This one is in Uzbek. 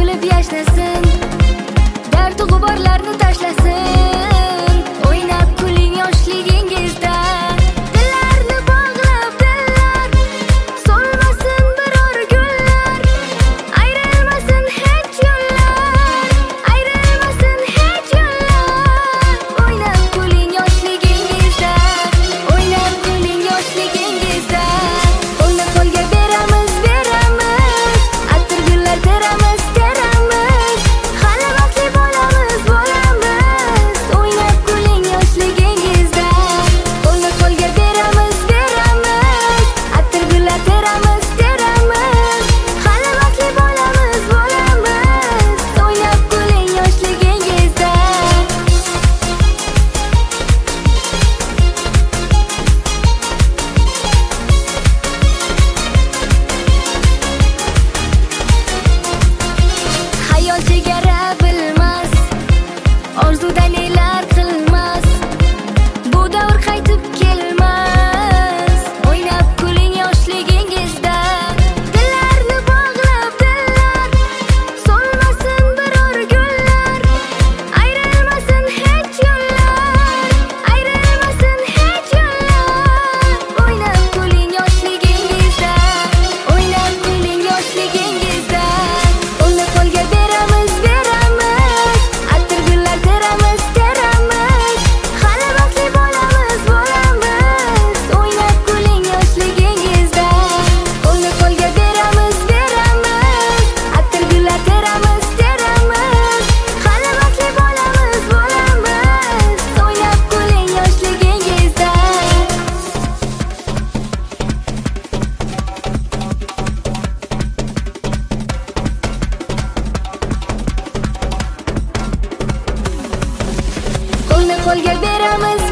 kulib yashnasin, dard g'uborlarni tashlasin. O'ynab kuling yoshligingizda, dillarni bog'lab dillar, so'lmasin biror gullar, ayrilmasin hech yo'llar, ayrilmasin hech yo'llar. O'ynab kuling yoshligingizda, o'ynab kuling yoshligingizda. Qo'lni qo'lga beramiz, beramiz, atir gullar teramiz, teramiz. Hali vaqtli bo'lamiz, bo'lamiz. O'ynab kuling yoshligingizda. Qo'lni qo'lga beramiz, beramiz, atir gullar teramiz, teramiz. Hali vaqtli bo'lamiz, bo'lamiz. O'ynab kuling yoshligingizda. Hayol chegara bilmas, orzudan nelar qilmas, bu davr qaytib kelmas. O'ynab kuling yoshligingizda, dillarni bog'lab dillar, so'lmasin biror gullar, ayrilmasin hech yo'llar, ayrilmasin hech yo'llar. O'ynab kuling yoshligingizda, o'ynab kuling yoshligingizda. Qo'lni qo'lga beramiz, beramiz, atir gullar teramiz, teramiz. Hali vaqtli bo'lamiz, bo'lamiz. O'ynab kuling yoshligingizda. Qo'lni qo'lga beramiz, beramiz, atir gullar teramiz, teramiz. Hali vaqtli bo'lamiz, bo'lamiz. O'ynab kuling yoshligingizda. Qo'lni qo'lga beramiz,